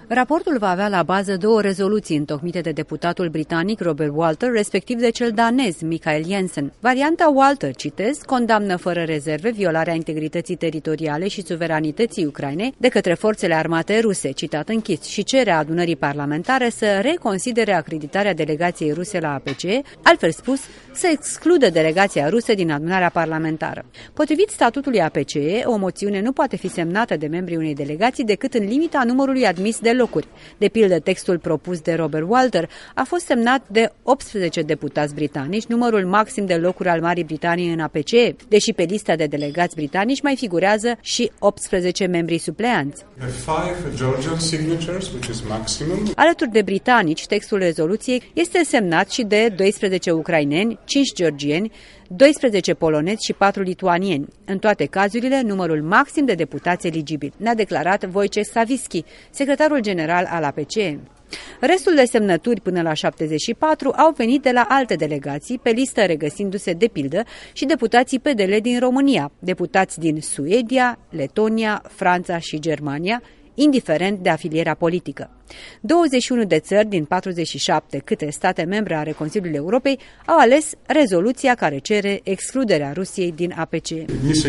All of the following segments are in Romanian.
Raportul va avea la bază două rezoluții întocmite de deputatul britanic Robert Walter, respectiv de cel danez Michael Jensen. Varianta Walter, citez, condamnă fără rezerve violarea integrității teritoriale și suveranității Ucrainei de către forțele armate ruse, citat închis, și cere adunării parlamentare să reconsidere acreditarea delegației ruse la APCE, altfel spus, să excludă delegația rusă din adunarea parlamentară. Potrivit statutului APCE, o moțiune nu poate fi semnată de membrii unei delegații decât în limita numărului admis de locuri. De pildă, textul propus de Robert Walter a fost semnat de 18 deputați britanici, numărul maxim de locuri al Marii Britanii în APCE, deși pe lista de delegați britanici mai figurează și 18 membri supleanți. Alături de britanici, textul rezoluției este semnat și de 12 ucraineni, 5 georgieni, 12 polonezi și 4 lituanieni. În toate cazurile, numărul maxim de deputați eligibili, ne-a declarat Wojciech Sawicki, secretarul general al APCE. Restul de semnături până la 74 au venit de la alte delegații, pe listă regăsindu-se de pildă și deputații PDL din România, deputați din Suedia, Letonia, Franța și Germania, indiferent de afilierea politică. 21 de țări din 47 câte state membre ale Consiliului Europei au ales rezoluția care cere excluderea Rusiei din APCE.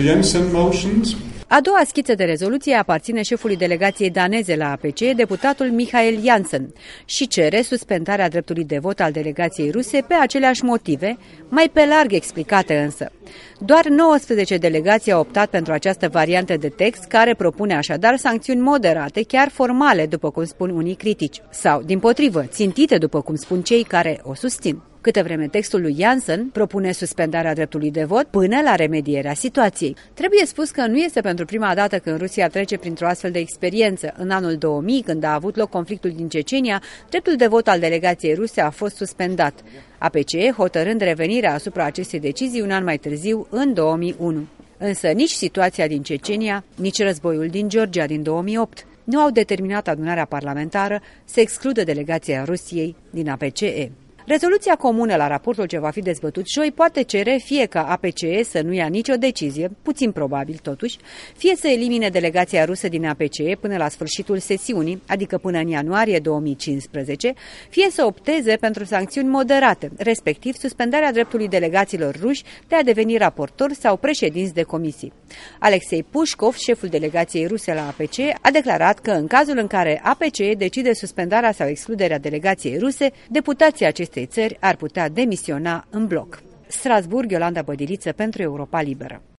A doua schiță de rezoluție aparține șefului delegației daneze la APCE, deputatul Michael Jensen, și cere suspendarea dreptului de vot al delegației ruse pe aceleași motive, mai pe larg explicate însă. Doar 19 delegații au optat pentru această variantă de text, care propune așadar sancțiuni moderate, chiar formale, după cum spun unii critici, sau, dimpotrivă, țintite, după cum spun cei care o susțin. Câte vreme textul lui Jensen propune suspendarea dreptului de vot până la remedierea situației. Trebuie spus că nu este pentru prima dată când Rusia trece printr-o astfel de experiență. În anul 2000, când a avut loc conflictul din Cecenia, dreptul de vot al delegației ruse a fost suspendat, APCE hotărând revenirea asupra acestei decizii un an mai târziu, în 2001. Însă nici situația din Cecenia, nici războiul din Georgia din 2008 nu au determinat adunarea parlamentară să excludă delegația Rusiei din APCE. Rezoluția comună la raportul ce va fi dezbătut joi poate cere fie ca APCE să nu ia nicio decizie, puțin probabil totuși, fie să elimine delegația rusă din APCE până la sfârșitul sesiunii, adică până în ianuarie 2015, fie să opteze pentru sancțiuni moderate, respectiv suspendarea dreptului delegaților ruși de a deveni raportori sau președinți de comisii. Alexei Pușkov, șeful delegației ruse la APCE, a declarat că în cazul în care APCE decide suspendarea sau excluderea delegației ruse, deputații acestei țări ar putea demisiona în bloc. Strasbourg, Iolanda Bădiliță pentru Europa Liberă.